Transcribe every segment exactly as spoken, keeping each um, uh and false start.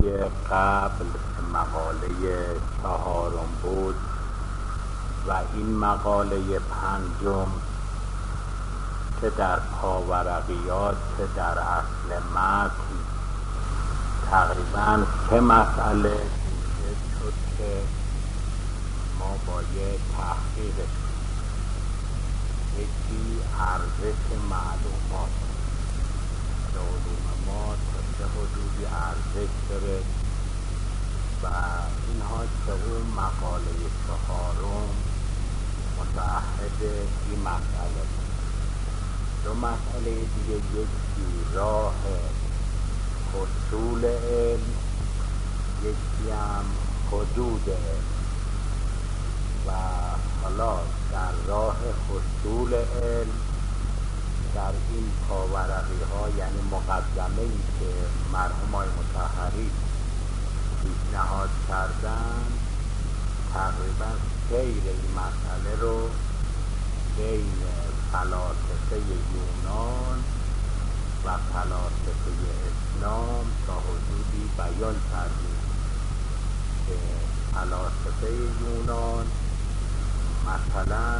جلسه قبل مقاله چهارم بود و این مقاله پنجم که در پاورقیات که در اصل متن تقریبا سه مسئله ایجاد شد که ما باید تحقیقش کنیم. یکی ارزش معلومات که علوم ما تا چه حدودی ارزش داره و اینها که اون مقاله چهارم متعهد این مسئله بود. دو مسئله دیگه، یکی راه حصول علم، یکی هم حدود علم. و حالا در راه حصول علم در این پاورقی ها، یعنی مقدمه ای که مرحوم های مطهری پیشنهاد کردن، تقریبا سیر این مسئله رو بین فلاسفه یونان و فلاسفه اسلام تا حدودی بیان کردیم که فلاسفه یونان مثلا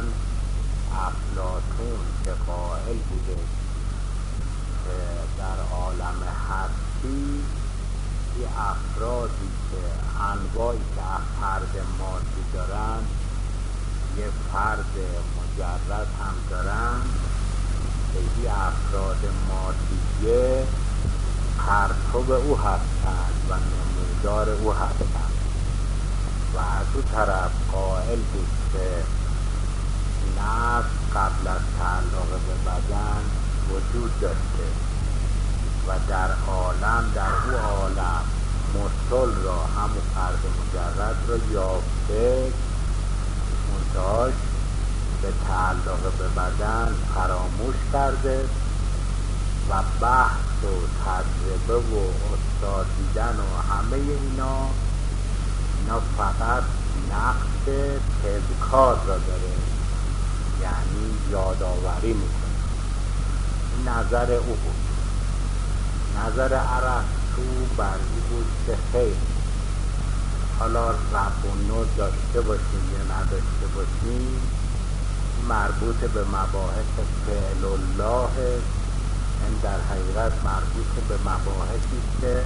افلاطون که قائل بوده که در عالم هستی این افرادی که انواعی که فرد مادی دارن یه فرد مجرد هم دارن که این افراد مادیه پرتو او هستند و نمودار او هستند و از اون طرف قائل بود که نفس قبل از تعلق به بدن وجود داشته و در عالم در او عالم مصل را همون فرد مجرد را یافته، منتهاش به تعلق به بدن فراموش کرده و بحث و تجربه و استاد دیدن و همه اینا اینا فقط نقش تذکار را داره، یعنی یادآوری میکنه. این نظر او بود. نظر ارسطو بر این بود که خیر، حالا رب و نور داشته باشیم یا نداشته باشیم، مربوط به مباحث فعل الله، این در حقیقت مربوط به مباحثی که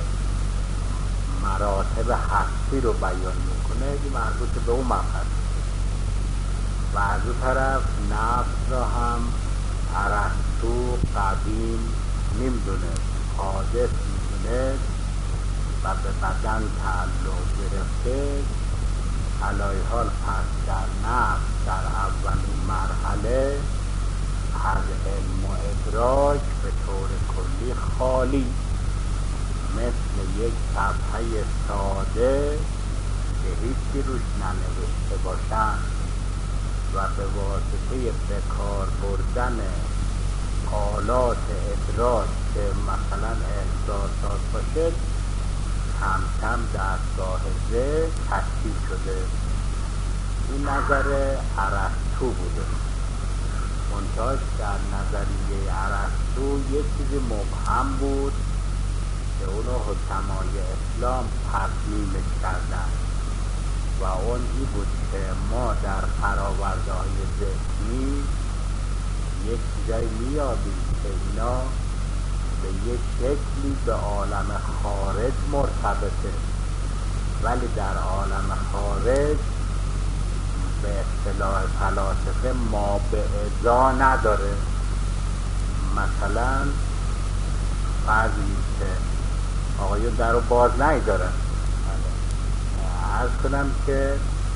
مراتب هستی رو بیان میکنه، این مربوط به اون مبحث. و از اون طرف نفس را هم ارسطو قدیم نمیدونه، حادث میدونه و به بدن تعلق گرفته. علای حال پس در نفس در اولین مرحله از علم و ادراک به طور کلی خالی، مثل یک صفحه ساده که هیچی روش ننوشته باشند و به واسطه بکار بردن آلات ادراک که مثلا احساسات باشه کم کم دستگاه ذهن تشکیل شده. این نظر ارسطو بوده. منتهاش در نظریه ارسطو یک چیزی مبهم بود که اونو حکمای اسلام تصمیمش کردن و اون ای بود که ما در فراورده های ذهنی یک چیزایی میابیم که اینا به یک شکلی به عالم خارج مرتبطه، ولی در عالم خارج به اصطلاح فلاسفه ما به ازا نداره. مثلا فرضی که آقایون در رو باز نمیدارن، عرض کنم که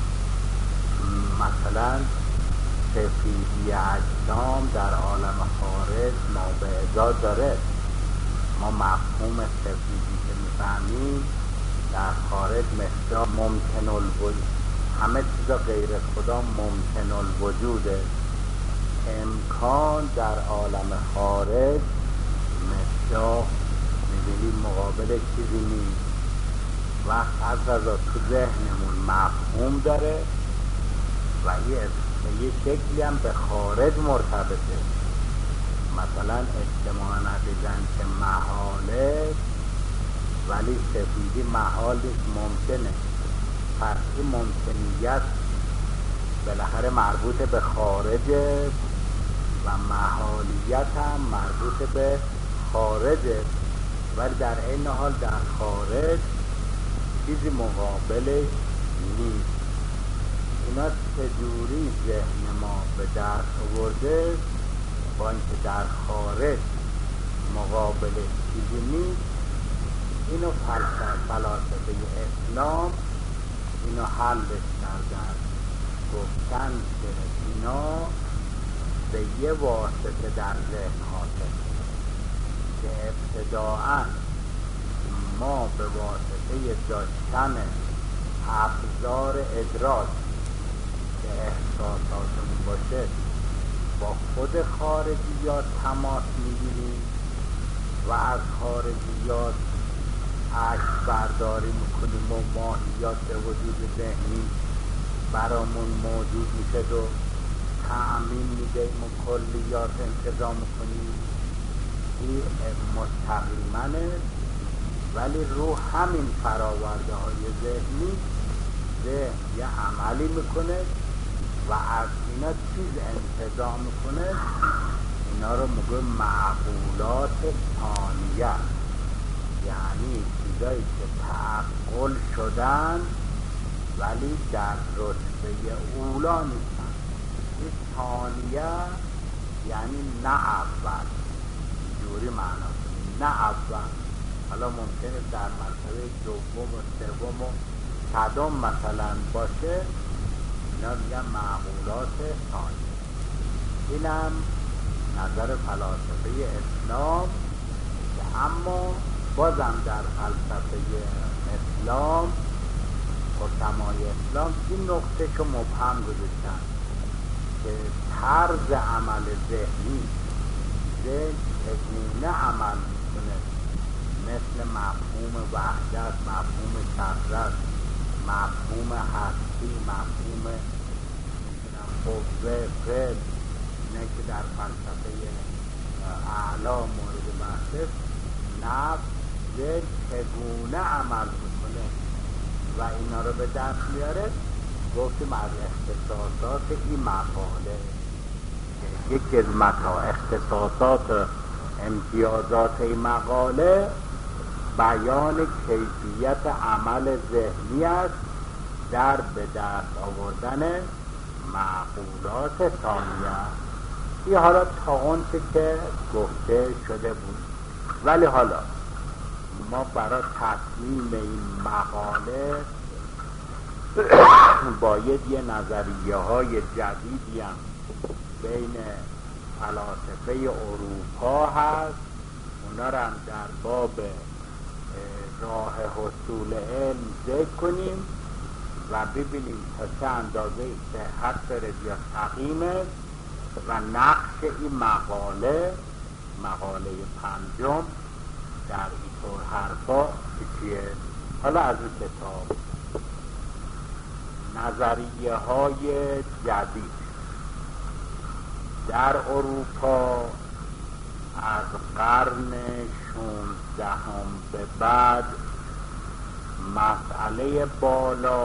مثلا سفیدی اجسام در عالم خارج ما به ازا داره. ما مفهوم سفیدی که میفهمیم در خارج مثل ممکن الوجود، همه چیزا غیر خدا ممکن الوجوده. امکان در عالم خارج مثل میبینیم مقابل چیزی نیست. وقت از رضا تو ذهنمون مفهوم داره و یه شکلی هم به خارج مرتبطه. مثلا اجتماع ندیدن که محاله ولی سفیدی محال نیست، ممکنه. پس این ممکنیت بالاخره مربوط به خارجه و محالیت هم مربوط به خارجه، ولی در این حال در خارج چیزی مقابلش نیست. اینا چجوری ذهن ما به دست آورده؟ با اینکه در خارج مقابلش چیزی نیست، اینو فلسفه فلاسفه اسلام اینو حلش کردن، گفتن که اینا به یه واسطه در ذهن حاصل که ابتداعاً ما به واسطه داشتن ابزار ادراک که احساساتمون باشه با خود خارجیات تماس میگیریم و از خارجیات عکس برداری میکنیم و ماهیات به وجود ذهنی برامون موجود میشه و تأمین میدهیم و کلیات انتظام میکنیم. این مستقیمانه، ولی رو همین فراورده های ذهنی ذهن یه عملی میکنه و از اینا چیز انتظام میکنه. اینا رو میگه معقولات ثانیه، یعنی چیزایی که تعقل شدن ولی در رتبه اولا نیستن. این ثانیه یعنی نه اول، جوری معنا کنیم نه اول. حالا ممکنه در مرتبه دوم و سوم و صدم مثلا باشه، اینا میگن معقولات ثانیه. اینم نظر فلاسفه اسلام که اما بازم در فلسفه اسلام حکمای اسلام این نقطه شو مبهم گذاشتن که طرز عمل ذهنی ذهن چگونه عمل میکنه، مثل مفهوم وحدت، مفهوم شهرت، مفهوم هستی، مفهوم قوه، فعل، اینه که در فلسفه اعلا مورد بحث نفس ذهن چگونه عمل میکنه و اینا رو به دست میاره. گفتیم از اختصاصات این مقاله یکی از متا اختصاصات امتیازات این مقاله بیان کیفیت عمل ذهنی است در به دست آوردن معقولات ثانیه. این حالا تا اون که گفته شده بود، ولی حالا ما برای تصمیم این مقاله باید یه نظریه های جدیدی هم بین فلاسفه اروپا هست، اونا رو هم در باب راه حصول علم ذکر کنیم و ببینیم تا چه اندازه صحت داره یا سقیمه و نقش این مقاله مقاله پنجم در اینطور حرفا چیه. حالا از این کتاب نظریه های جدید در اروپا از قرن شانزدهم به بعد مسئله بالا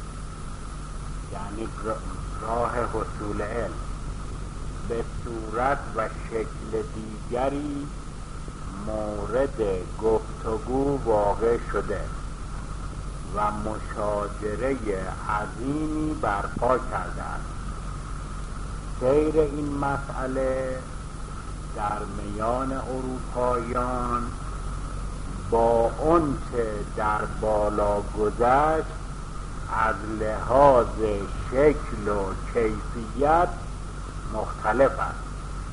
یعنی راه حصول علم به صورت و شکل دیگری مورد گفتگو واقع شده و مشاجره عظیمی برپا کرده است. سیر این مسئله در میان اروپاییان با اون که در بالا گذشت از لحاظ شکل و کیفیت مختلف است.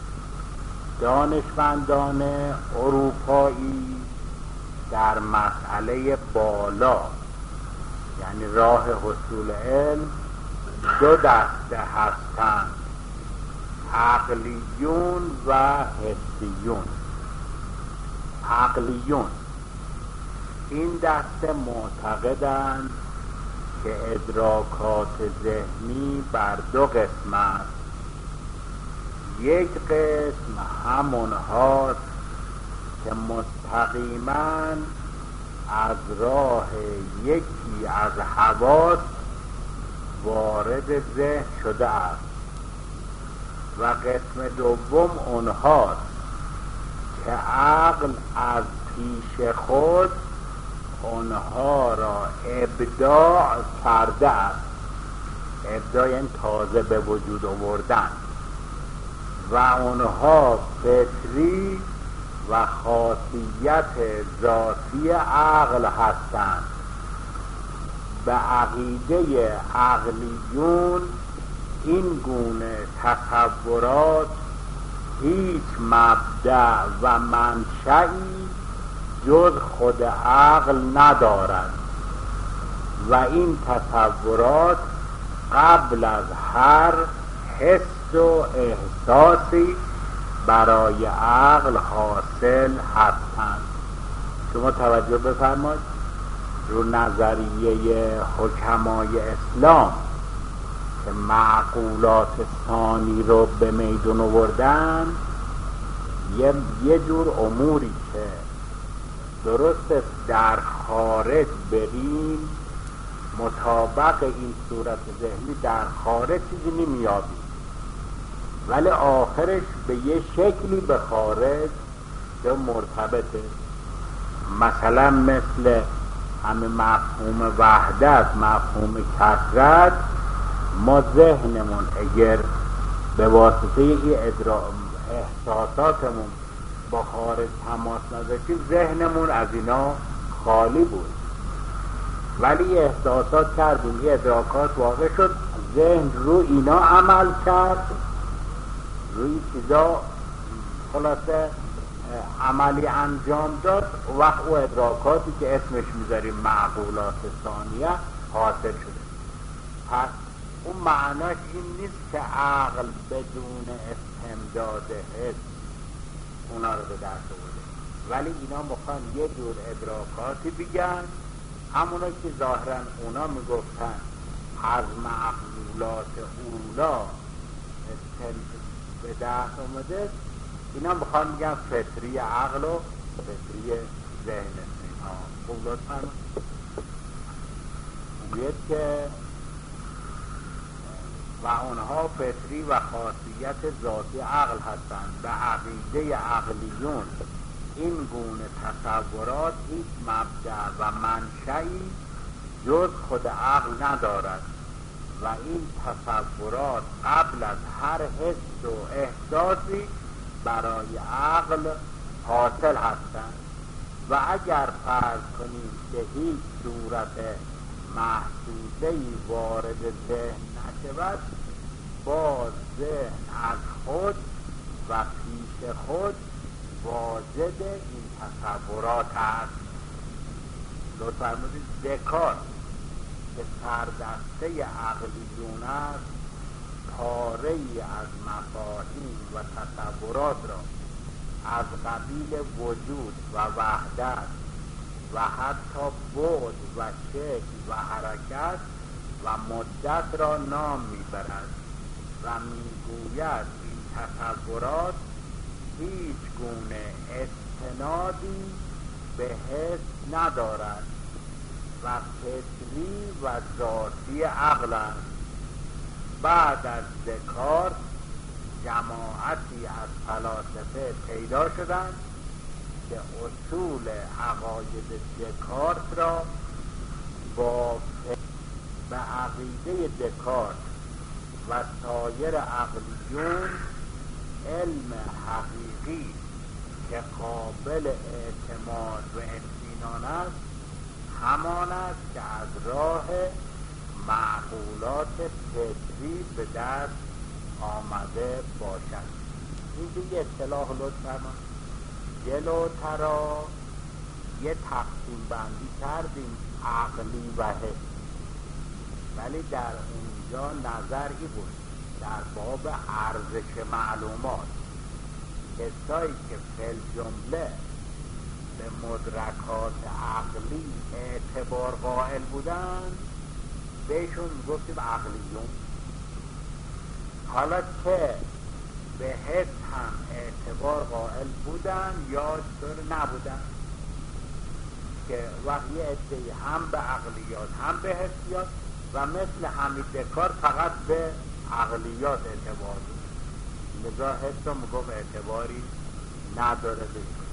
دانشمندان اروپایی در مسئله بالا یعنی راه حصول علم دو دسته هستند: عقلیون و حسیون. عقلیون این دسته معتقدند که ادراکات ذهنی بر دو قسم است. یک قسم همون هاست که مستقیما از راه یکی از حواس وارد ذهن شده است و قسم دوم اونهاست که عقل از پیش خود اونها را ابداع کرده است. ابداع یعنی تازه به وجود آوردن، و اونها فطری و خاصیت ذاتی عقل هستند. به عقیده عقلیون این گونه تصورات هیچ مبدأ و منشئی جز خود عقل ندارد و این تصورات قبل از هر حس و احساسی برای عقل حاصل هستند. شما توجه بفرمایید، رو نظریه حکمای اسلام که معقولات ثانی رو به میدون آوردن، یه, یه جور اموری که درست در خارج بریم مطابق این صورت ذهنی در خارج چیزی نمیابیم، ولی آخرش به یه شکلی به خارج یا مرتبطه. مثلا مثل همه مفهوم وحدت، مفهوم کثرت، ما ذهنمون اگر به واسطه این احساساتمون با خارج تماس نداشتیم ذهنمون از اینا خالی بود، ولی احساسات کردیم، این ادراکات واقع شد، ذهن رو اینا عمل کرد، روی چیزا خلاصه عملی انجام داد، وقت او ادراکاتی که اسمش میذاریم معقولات ثانیه حاصل شده. پس اون معناش این نیست که عقل بدون استمداد حس اونا رو به دست آورده، ولی اینا میخوان یه جور ادراکاتی بگن، همونا که ظاهرا اونا میگفتن از معقولات اولا به دست آمده، اینا میخوان میگن فطری عقل و فطری ذهن. خوب لطفا میگوید که و اونها فطری و خاصیت ذاتی عقل هستند. به عقیده عقلیون این گونه تصورات هیچ مبدأ و منشئی جز خود عقل ندارد و این تصورات قبل از هر حس و احساسی برای عقل حاصل هستند و اگر فرض کنیم که هیچ صورت محسوسه‌ای وارد ذهن نشود، باز ذهن از خود و پیش خود واجد این تصورات است. لطفاً فرمودید دکارت که سردسته عقلیون است، پاره‌ای از مفاهیم و تصورات را از قبیل وجود و وحدت و حتی بعد و شکل و حرکت و مدت را نام میبرد و میگوید این تصورات هیچ گونه استنادی به حس ندارد و فطری و ذاتی عقل است. بعد از دکارت جماعتی از فلاسفه پیدا شدند که اصول عقاید دکارت را با به عقیده دکارت و سایر عقلیون علم حقیقی که قابل اعتماد و اطمینان است همان است که از راه معقولات فطری به دست آمده باشد. این دیگه اصطلاح لطفاً جلوترا یه تقسیم بندی کردیم عقلی و حس، ولی در اونجا نظری بود در باب ارزش معلومات. کسایی که فی جمله به مدرکات عقلی اعتبار قائل بودن بهشون گفتیم عقلیون. حالا که به حس هم اعتبار قائل بودن یا چطور نبودن، که وقتی عده‌ای هم به عقلیات هم به حسیات و مثل حمید دکار فقط به عقلیات اعتبار بود، لذا حس رو میگفت اعتباری نداره بشون.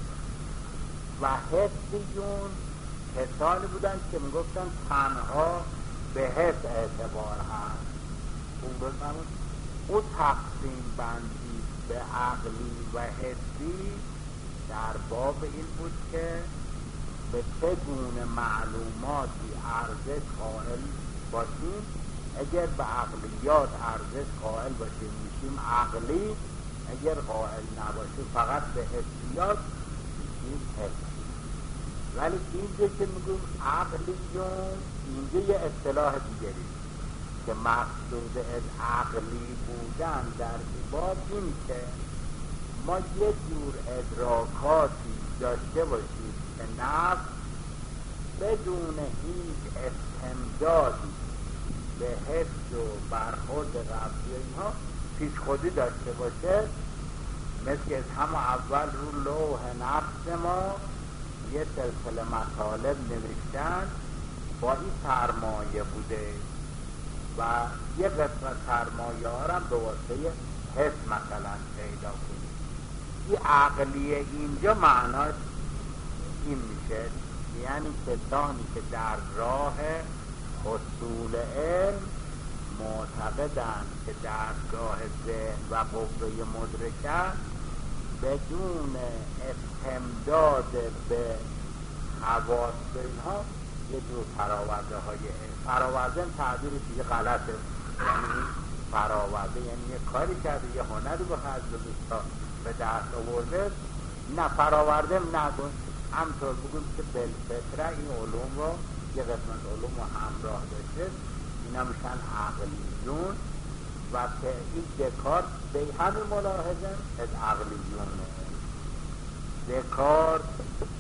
و حسیون کسانی بودن که میگفتن تنها به حس اعتبار هست. اون بزنون او تقسیم بندی به عقلی و حسی در باب این بود که به چه گونه معلوماتی ارزش قائل باشیم. اگر به عقلیات ارزش قائل باشیم میشیم عقلی، اگر قائل نباشیم فقط به حسیات میشیم حسی. ولی اینجا که میگویم عقلیون، اینجا یه اصطلاح دیگری که مقصود از عقلی بودن در این باب این که ما یه جور ادراکاتی داشته باشیم که نفس بدون هیچ استمدادی به حس و برخورد قبلی اینها پیش خودی داشته باشه، مثل از همه اول رو لوح نفس ما یه سلسله مطالب نوشتن با این سرمایه بوده و یه قسمت سرمایه ها هم به واسطه حس مثلا پیدا کنید. این عقلیه اینجا معناش این میشه، یعنی کسانی که در راه حصول علم معتقدند که درگاه ذهن و قوه مدرکه بدون استمداد به حواس اینها یه جور فراورده های فراورده تعبیر دیگه غلطه، یعنی فراورده یعنی یه کاری کرده یه هنری به خرج داده تا به دست آورده، نه فراورده نگون، همطور بگیم که بالفطره این علوم رو یه قسمت علوم رو همراه داشته، اینا میشن عقلیون. و که این دکارت به همین ملاحظه از عقلیونه. دکارت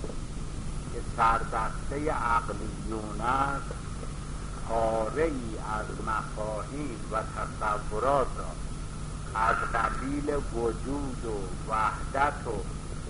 که سربسته عقلیون است، پاره ای از مفاهیم و تصورات را از قبیل وجود و وحدت و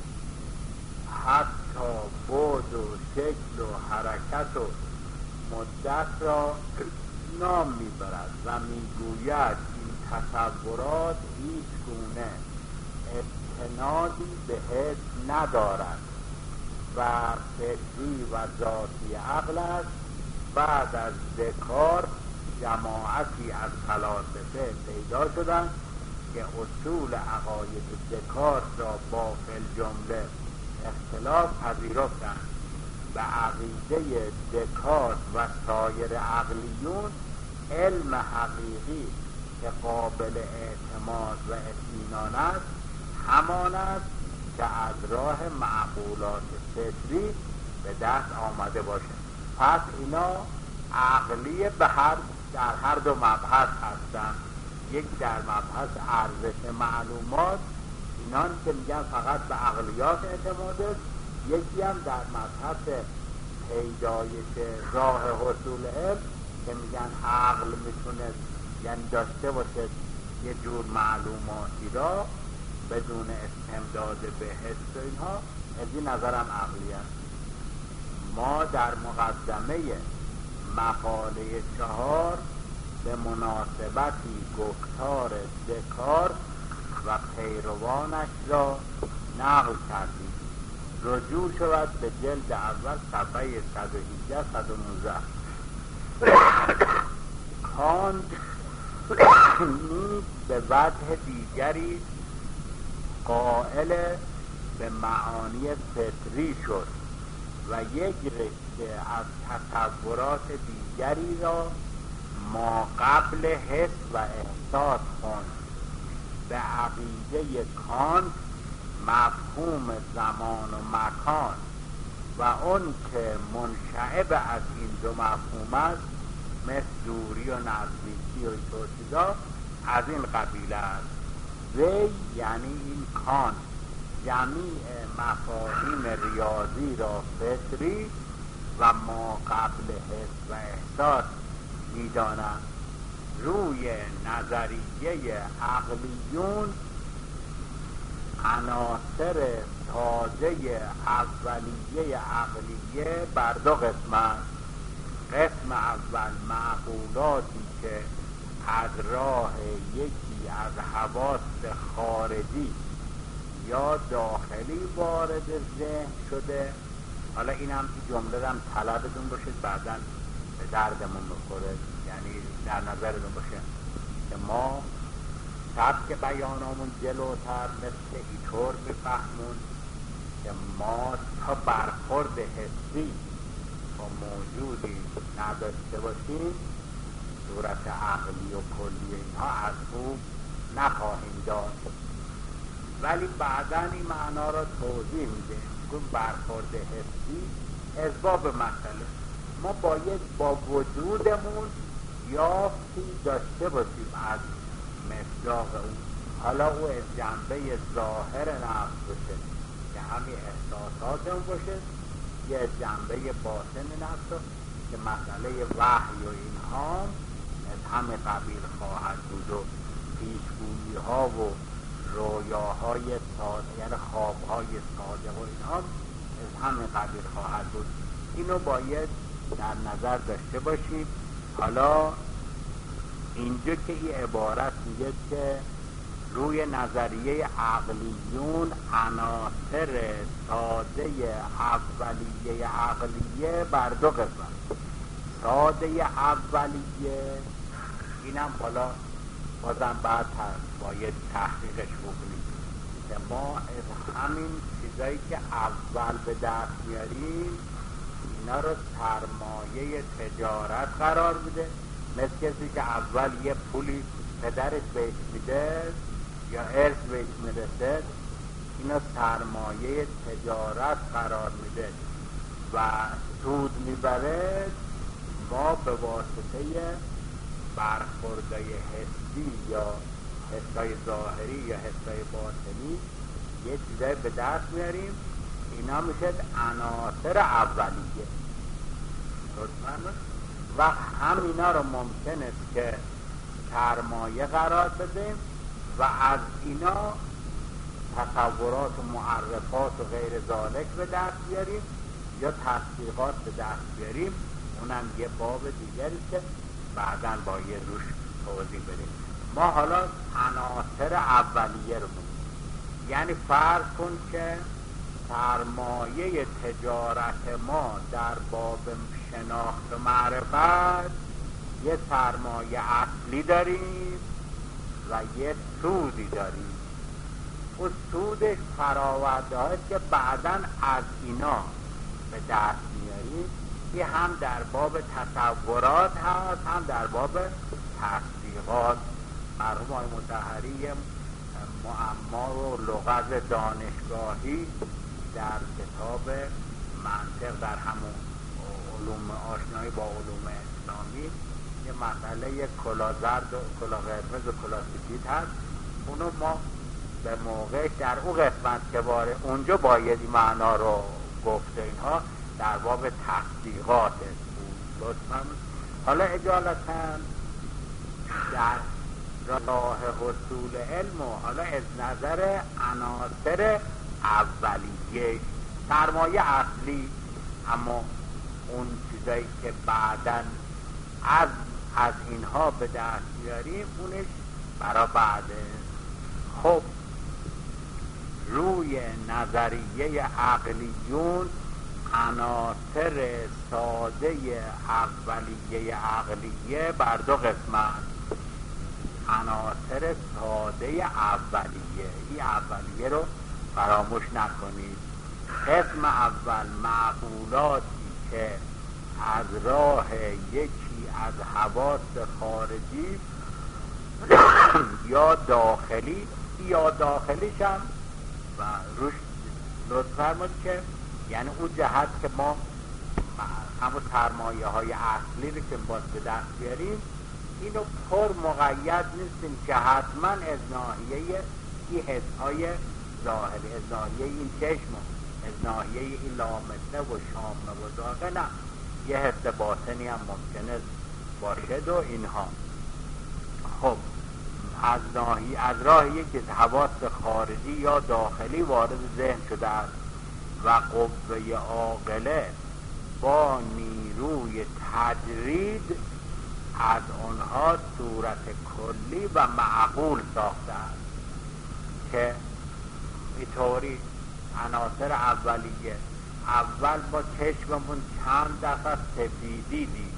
حتی بعد و شکل و حرکت و مدت را نام میبرد و میگوید این تصورات هیچ گونه استنادی به حس ندارد و فطری و ذاتی عقل است. بعد از دکارت جماعتی از فلاسفه پیدا شدند که اصول عقاید دکارت را با فی‌الجمله اختلاف پذیرفتند. به عقیده دکارت و سایر عقلیون علم حقیقی که قابل اعتماد و اطمینان است همان است که از راه معقولات فطری به دست آمده باشد. پس اینا عقلی به هر در هر دو مبحث هستند، یک در مبحث ارزش معلومات، اینان که میگن فقط به عقلیات اعتماد است، یکی هم در مبحث پیدایش راه حصول علم که میگن عقل میتونه یعنی داشته باشه یه جور معلوماتی را بدون استمداد به حس و اینها. از این نظرم عقلی است. ما در مقدمه مقاله چهار به مناسبتی گفتار دکارت و پیروانش را نقل کردیم. رجوع شود به جلد اول صفحه صد و هجده صد و نوزده. کانت نیز به وجه دیگری قائل به معانی فطری شد و یک رشته از تصورات دیگری را ما قبل حس و احساس خواند. به عقیده کانت مفهوم زمان و مکان و اون که منشعب از این دو مفهوم است مثل دوری و نزدیکی و اینطور چیزا از این قبیله است. وی یعنی این کانت جمیع مفاهیم ریاضی را فطری و ما قبل حس و احساس می‌داند. روی نظریه عقلیون عناصر ساده اولیه عقلیه بر دو قسمت. قسم اول معقولاتی که از راه یکی از حواس خارجی یا داخلی وارد ذهن شده. حالا این هم که جمله هم طلبتون باشید، بعداً به دردمون بخوره، یعنی در نظرتون باشه که ما سبک بیانمون جلوتر مثل اینطور بفهمون که ما تا برخورد حسی با موجودی نداشته باشیم صورت عقلی و کلی اینها از او نخواهیم داشت. ولی بعداً این معنا را توضیح میده که برخورد حسی اسباب مسئله. ما باید با وجودمون یافتی داشته باشیم از مصداق اون. حالا او از جنبه ظاهر نفس باشه که همین احساساتمون باشه، یا از جنبه باطن نفس که مسئله وحی و اینها از همه قبیل خواهد بود و پیشگویی ها و رویاهای صادق، یعنی خوابهای صادق و اینها از همه قبیل خواهد بود. اینو باید در نظر داشته باشیم. حالا اینجا که این عبارت میگه که روی نظریه عقلیون عناصر ساده اولیه عقلیه بر دو قسمت. ساده اولیه اینم حالا بازم بعد باید تحقیقش بکنیم که ما از همین چیزایی که اول به دست میاریم اینا رو سرمایه تجارت قرار میده. مثل کسی که اول یه پولی پدرش بهش میده یا ارث بهش میرسه، اینا سرمایه تجارت قرار میده و سود میبره. ما به واسطه برخوردهای حسی یا حسای ظاهری یا حسای باطنی یه چیزای به دست میاریم. اینا میشه عناصر اولیه. و هم اینا رو ممکن است که سرمایه قرار بدیم و از اینا تصورات و معرفات و غیر ذالک به دست بیاریم یا تصدیقات به دست بیاریم. اونم یه باب دیگری که بعداً با یه روش توضیح بدیم. ما حالا عناصر اولیه رو میگیم. یعنی فرض کن که سرمایه تجارت ما در باب شناخت و معرفت یه سرمایه اصلی داریم و یه سودی داریم. اون سودش فراورده هاست که بعداً از اینا به دست میاریم. این هم در باب تصورات هست، هم در باب تصدیقات. مرحوم آقای مطهری معما و لغت دانشگاهی در کتاب منطق در همون علوم آشنایی با علوم اسلامی یه مسئله کلا زرد و کلا قرمز و کلا سفید هست. اونو ما به موقع در اون قسمت که باره اونجا باید این معنا رو گفته. اینها در باب تصدیقات لطفا. حالا اجالتا در راه حصول علم و حالا از نظر عناصر اولیه سرمایه اصلی، اما اون چیزایی که بعداً از از اینها به دست بیاریم اونش برا بعده. خب روی نظریه عقلیون عناصر ساده اولیه عقلیه بر دو قسمت. عناصر ساده اولیه، این اولیه رو فراموش نکنید. قسم اول معقولاتی که از راه یکی از حواس خارجی یا داخلی یا داخلیش هم و روش لطف فرمود که یعنی اون جهت که ما همون سرمایه های اصلی رو که باز به دست بیاریم اینو پر مقید نیستیم که حتما از ناحیه این حسهای ظاهری، از ناحیه این چشم، از ناحیه این لامسه و شامه و ذاقه، نه، یه حس باطنی هم ممکنه باشد و اینها. خب از ناحی از راه یکی از حواس خارجی یا داخلی وارد ذهن شده است و قوه عاقله با نیروی تجرید از آنها صورت کلی و معقول ساخته است که اینطوری عناصر اولیه. اول با چشممون چند دفعه سفیدی دید،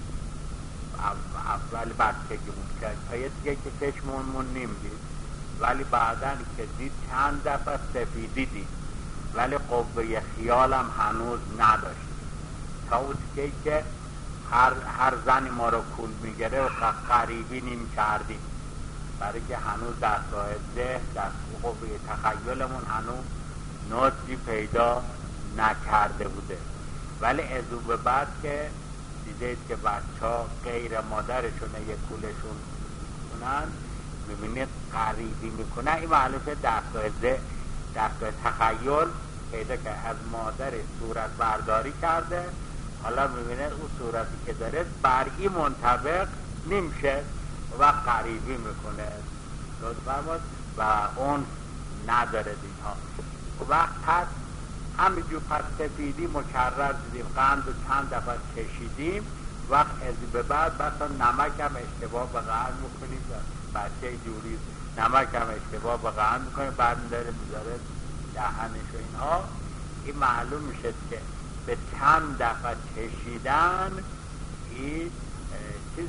اول بچگیمون کرد تا یه دیگه که چشممون نیم دید، ولی بعدن که دید چند دفعه سفیدی دید، ولی قوه خیالم هنوز نداشت تا اون دیگه که هر, هر زنی ما رو کول میگره و قریبی نیم کردیم، برای که هنوز دستگاه ذهن دست قوه تخیلمون هنوز نوزی پیدا نکرده بوده. ولی از اون به بعد که دیدید که بچه ها غیر مادرشونه یک کولشون کنن، ببینید قریبی میکنن، این معلومه دستگاه ذهن دستگاه تخیل پیدا که از مادر صورت برداری کرده، حالا میبینید اون صورتی که داره بر این منطبق نمیشه و قریبی میکنه و اون نداره دیگه. وقت هست همینجور پس سفیدی مکرر دیدیم، قند و چند دفعه کشیدیم، وقت از به بعد بسا نمک هم اشتباه به قند میکنیم، بچه جوری نمک هم اشتباه به قند میکنیم، بعد میداره میداره دهنش و اینها، این معلوم میشه که به چند دفعه کشیدن این چیز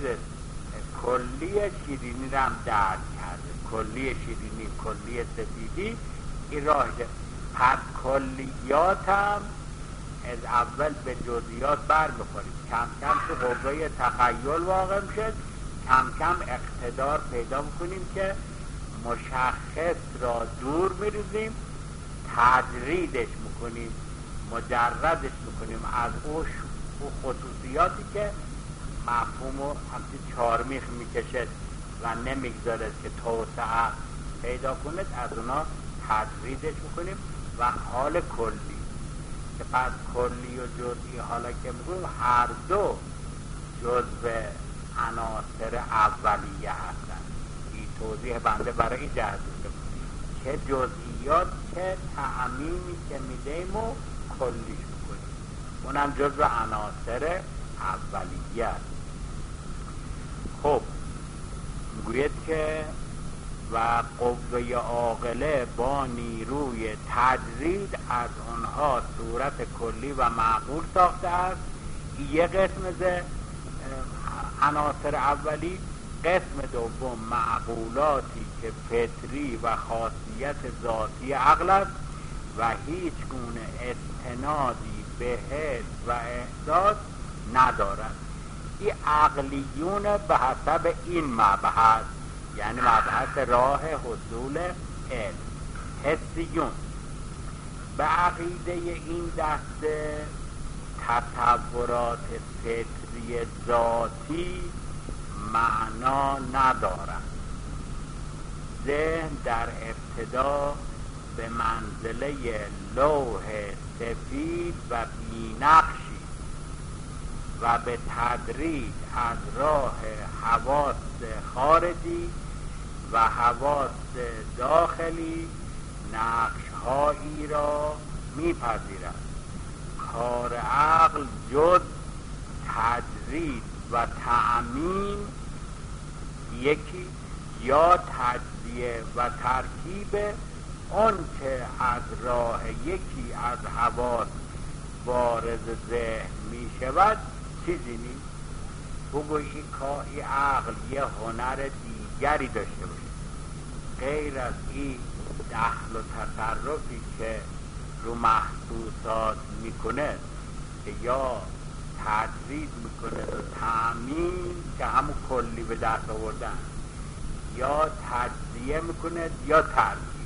کلی شیرینی رو هم درد کرده، کلی شیرینی کلی سفیدی این راهشه. پس کلیات هم از اول به جزئیات بر میخوریم، کم کم تو قوه تخیل واقع میشه، کم کم اقتدار پیدا میکنیم که مشخص را دور میریزیم، تجریدش میکنیم، مجردش میکنیم از او خصوصیاتی که مفهوم رو همچی چارمیخ میکشد و نمیگذارد که توسعه پیدا کند، از اونا تجریدش میکنیم و حال کلی که پس کلی و جزئی حالا که میگویم هر دو جزء عناصر اولیه هستند. این توضیح بنده برای این جهت که جزئیات که تعمیمی که میدیم و کلیش میکنیم، اونم جزء عناصر اولیه است. خب میگوید که و قوه عاقله با نیروی تجرید از آنها صورت کلی و معقول ساخته است. یه قسم از عناصر اولی. قسم دوم معقولاتی که فطری و خاصیت ذاتی عقل است و هیچ گونه استنادی به حس و احساس ندارد. این عقلیون به حسب این مبحث، یعنی مبحث راه حصول علم، حسیون به عقیده این دسته تصورات فطری ذاتی معنا ندارند. ذهن در ابتدا به منزله لوح سفید و بی‌نقشی و به تدریج از راه حواس خارجی و حواس داخلی نقش‌هایی را می‌پذیرد. کار عقل جز تجرید و تعمیم یکی یا تجزیه و ترکیب آن که از راه یکی از حواس وارد ذهن می شود چیزی نیست. بگوی این کاری عقل یه هنر دیگری داشته باشه غیر از این دخل و تصرفی که رو محسوسات میکنه که یا تجرید میکنه و تعمیم که همون کلی به دست آوردن، یا تجزیه میکنه یا ترکیب.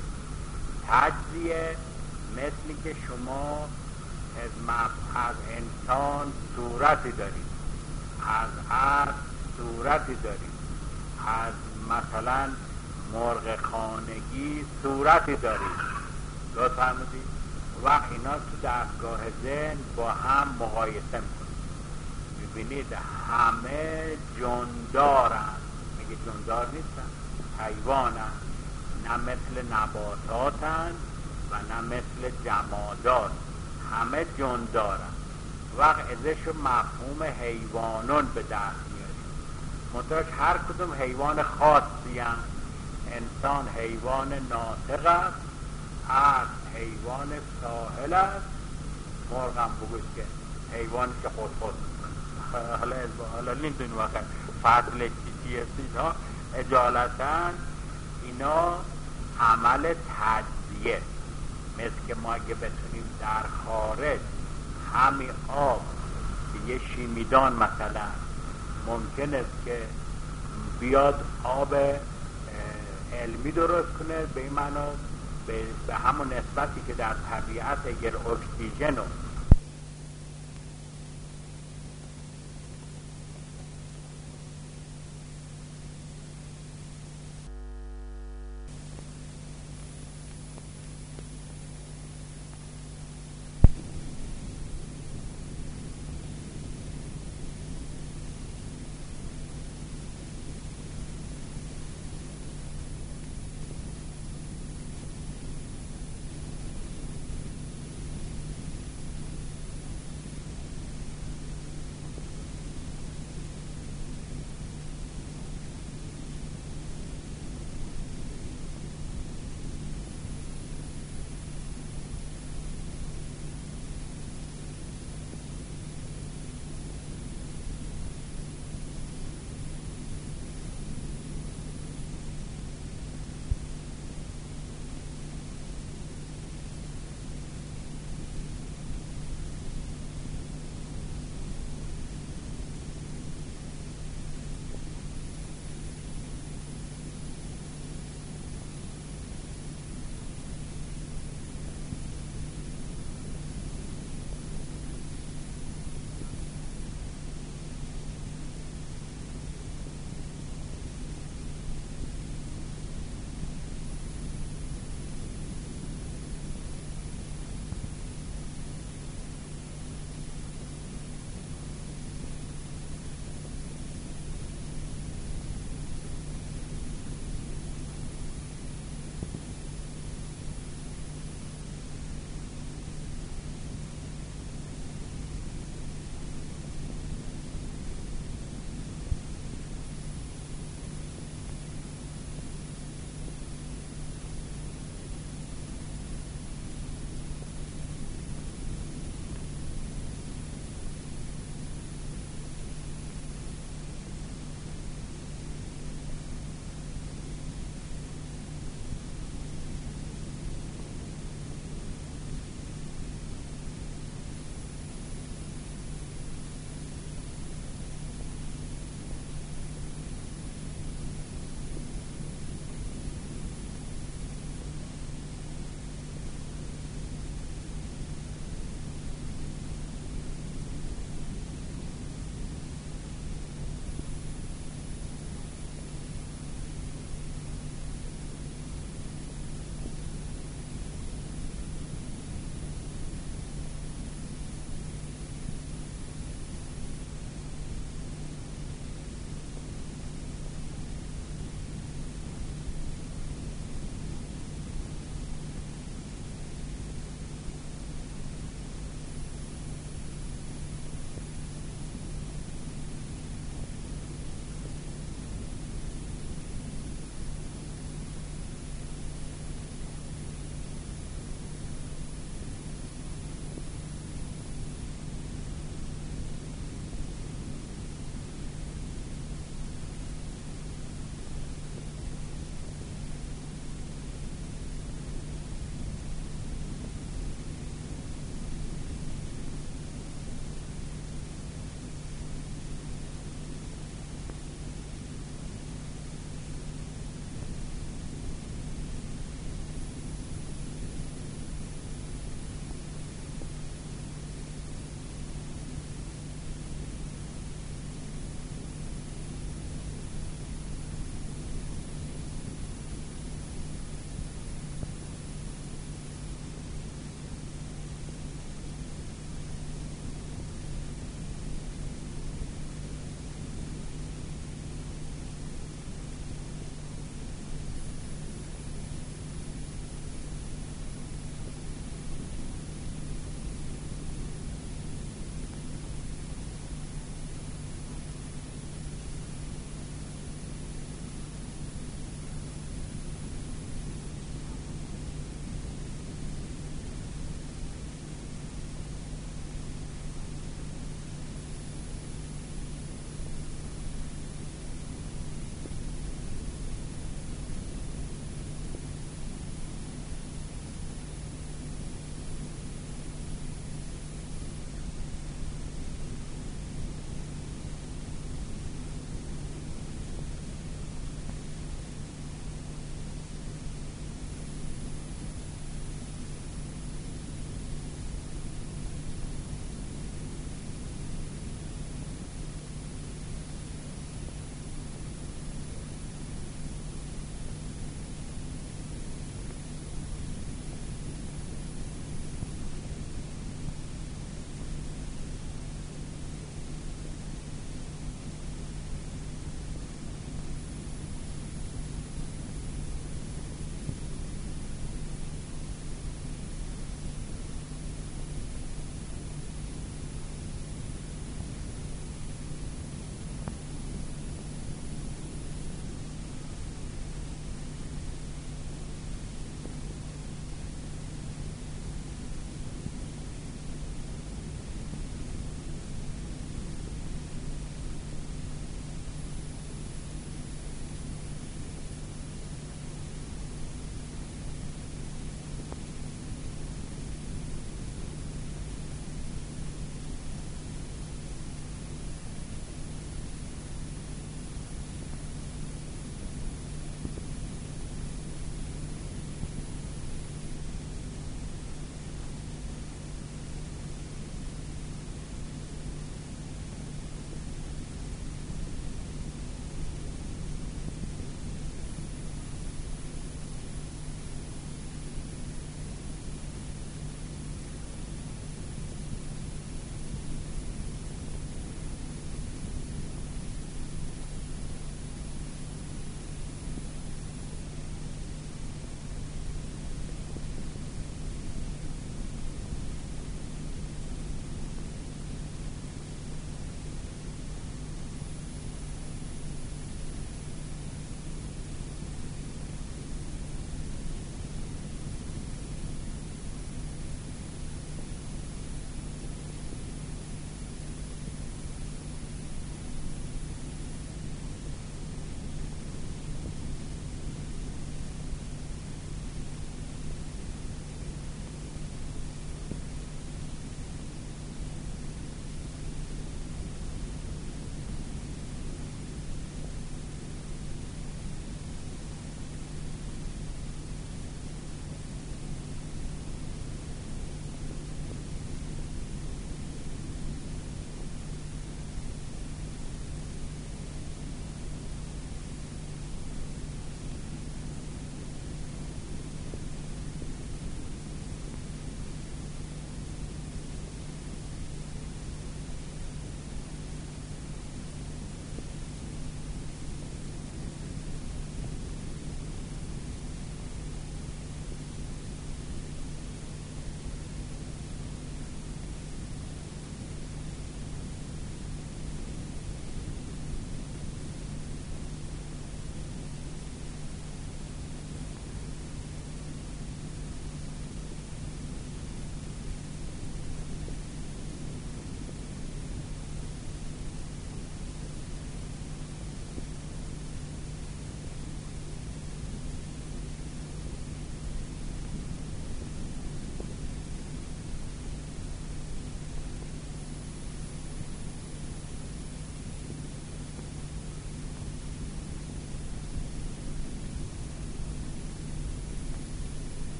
تجزیه مثلی که شما از از انسان صورتی دارید، از عرض صورتی دارید، از مثلا مرغ خانگی صورتی دارید، درست فرمودید؟ و اینا تو دستگاه ذهن با هم مقایسه میکنید، میبینید همه جندارن. میگه جندار نیستن، حیوانن، نه مثل نباتاتن و نه مثل جمادات، همه جون دارن. وقت ازش مفهوم حیوانون به دست میاریم، منطقه هر کدوم حیوان خاصی هم. انسان حیوان ناطق است، اسب حیوان ساحل است، مرغ هم بگوش که حیوانی که خود خود میکنه. حالا حالا نمیدونی واقعا فضل چیزی ها اجالتا اینا عمل تجزیه، مثل که ما اگه بتونیم در خارج همین آب که یه شیمیدان مثلا ممکن است که بیاد آب علمی درست کنه، به این معنا به, به همون نسبتی که در طبیعت اگر اکسیژن و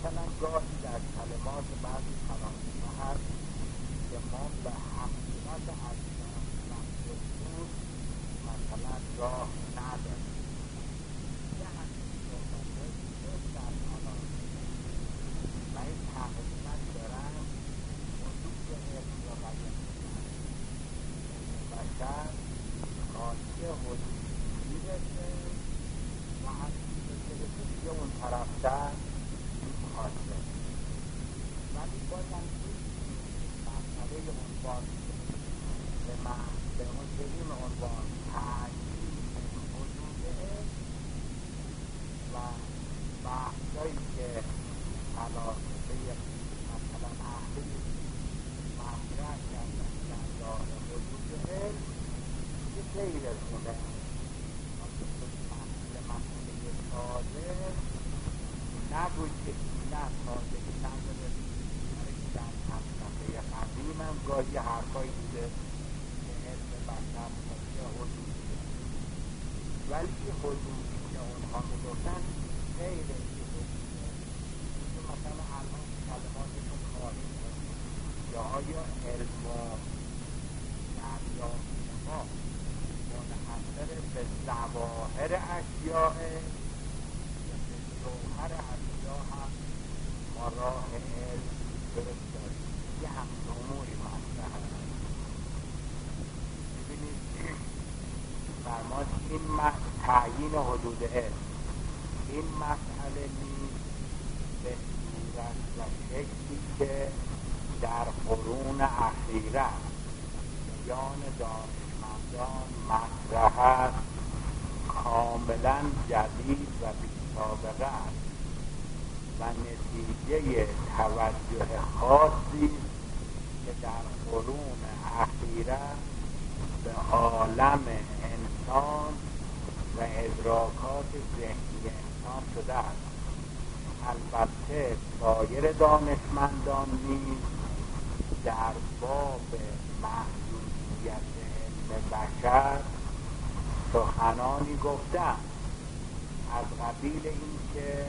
مثلا گاهی در کلمات بعضی فرانسه هست که ما به حقیقت اجزا مخصوص مثلا راه نداریم. یه همین صحبته هست در کلام و این تقریبا دارن حدود علم را بیان کنند. بشر خاصی حدود میرسه و همین برسه دیگه اون طرفتر میخواسته، ولی بازم این مسئله عنوان به من به اون به این عنوان تعیین حدوده و بحثایی که فلاسفه مثلا اهل مطرح کردن در دار حدود علم که غیر از اونه مسئله مسئله تازه نگوی که نه تازه نداره، برای که در فلسفه قدیم هم گاهی حرفایی بوده که علم بشر خاصی حدودیه، ولی حدودی که اونها میگفتن غیر این حدوده. مثلا الان کلماتشون خواهیم کنیم که آیا علم و دریافت ما منحصر به ظواهر اشیاء یا به جوهر اشیاء هم ما راه علم درست داریم. یه همین اموری مطرح هست. ببینید فرماد این تعیین حدود علم این مسئله نیست به صورت و شکلی که در قرون اخیره میان دانشمندان مطرح است کاملا جدید و بی‌سابقه است و نتیجه توجه خاصی که در قرون اخیره به عالم انسان و ادراکات ذهنی انسان شده است. البته سایر دانشمندان نیز در باب محدودیت علم بشر سخنانی گفتند از قبیل این که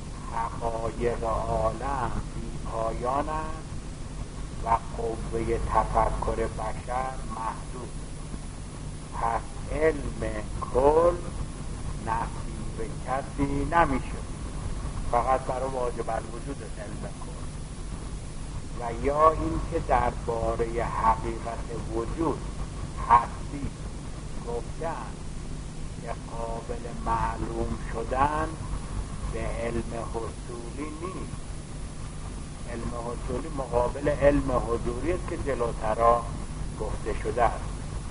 حقایق عالم بی‌پایان است و قوه تفکر بشر محدود، پس علم کل نصیب کسی نمیشه، فقط برای واجب الوجود علم کل. و یا اینکه درباره حقیقت وجود هستی گفتن که قابل معلوم شدن به علم حصولی نیست. علم حصولی مقابل علم حضوری است که جلوترا گفته شده است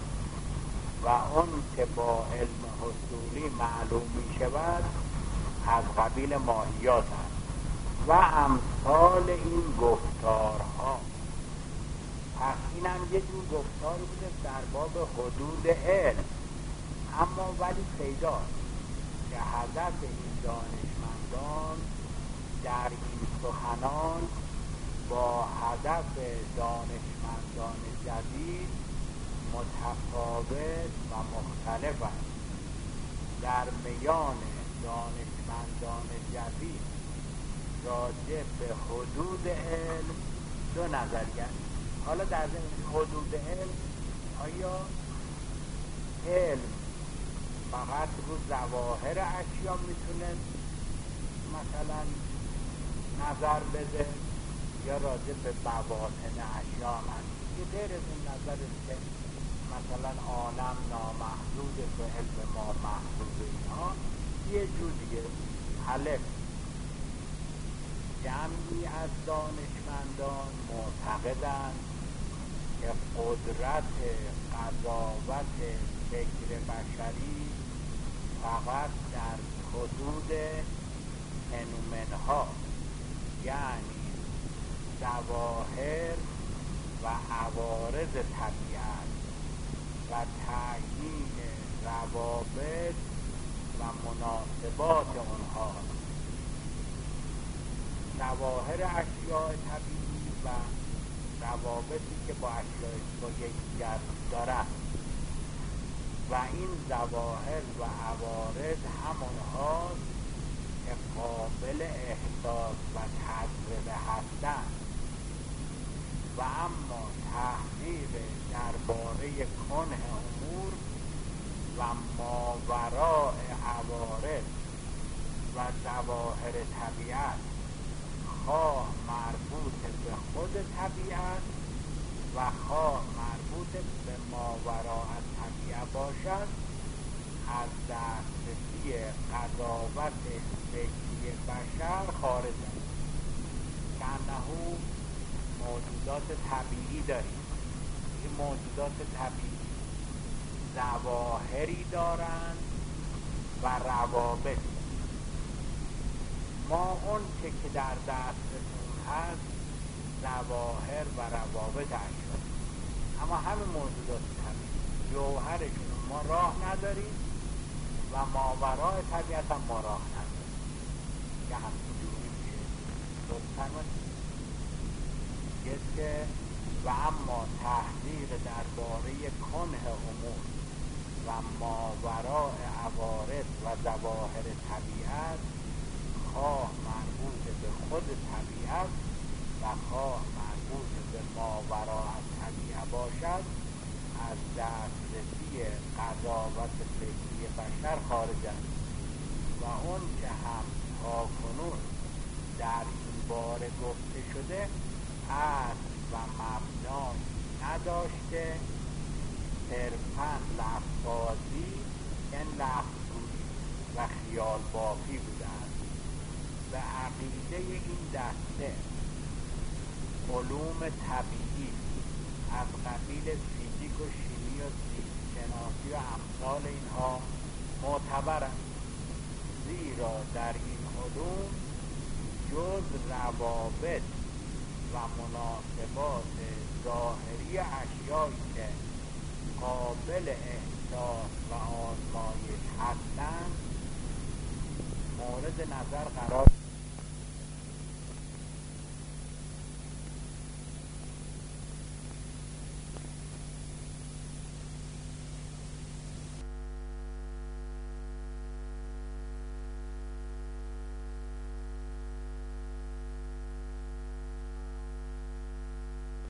و اون که با علم حصولی معلوم می شود از قبیل ماهیات است و امثال این گفتارها. پس این هم یه جور گفتار بوده در باب حدود علم، اما ولی پیداست که هدف این دانشمندان در این سخنان با هدف دانشمندان جدید متفاوت و مختلف است. در میان دانشمندان جدید راجع به حدود علم دو نظریه. حالا در حدود علم آیا علم فقط رو ظواهر اشیا میتونه مثلا نظر بده یا راجع به بواطن اشیا هم هست؟ که غیر از این نظر که مثلا عالم نامحدود و علم ما محدود اینها یه جور دیگه الف جمعی از دانشمندان معتقدند که قدرت قضاوت فکر بشری فقط در حدود فنومن‌ها یعنی ظواهر و عوارض طبیعت و تعیین روابط و مناسبات اونها، ظواهر اشیاء طبیعی و روابطی که با اشیاء با یکدیگر دارند و این ظواهر و عوارض همونهاست که قابل احساس و تجربه هستند و اما تحقیق درباره کنه امور و ماوراء عوارض و ظواهر طبیعت خواه مربوط به خود طبیعت و خواه مربوط به ماوراء طبیعه باشد از دسترسی قضاوت فکری بشر خارج است. که انه موجودات طبیعی داریم. این موجودات طبیعی ظواهری دارند و روابط. ما اون چه که در دسترسمون هست ظواهر و روابط اشیاء، اما همه موجودات طبیعی جوهرشون ما راه نداریم و ماورای طبیعت هم ما راه نداریم که همین جوری میشه لطفاً که و اما تحقیق درباره کنه امور و ماوراء عوارض و ظواهر طبیعت خواه مربوط به خود طبیعت و خواه مربوط به ماوراء طبیعه باشد از دسترسی قضاوت فکری بشر خارج است و اون که هم تاکنون در این باره گفته شده اصل و مبنایی نداشته، صرفاً لفظ‌بازی این لفظ‌گویی و خیال بافی بوده است. به عقیده این دسته علوم طبیعی از قبیل فیزیک و شیمی و زیست‌شناسی و امثال اینها معتبرند، زیرا در این علوم جز روابط و مناسبات ظاهری اشیایی که قابل احساس و آزمایش هستند مورد نظر قرار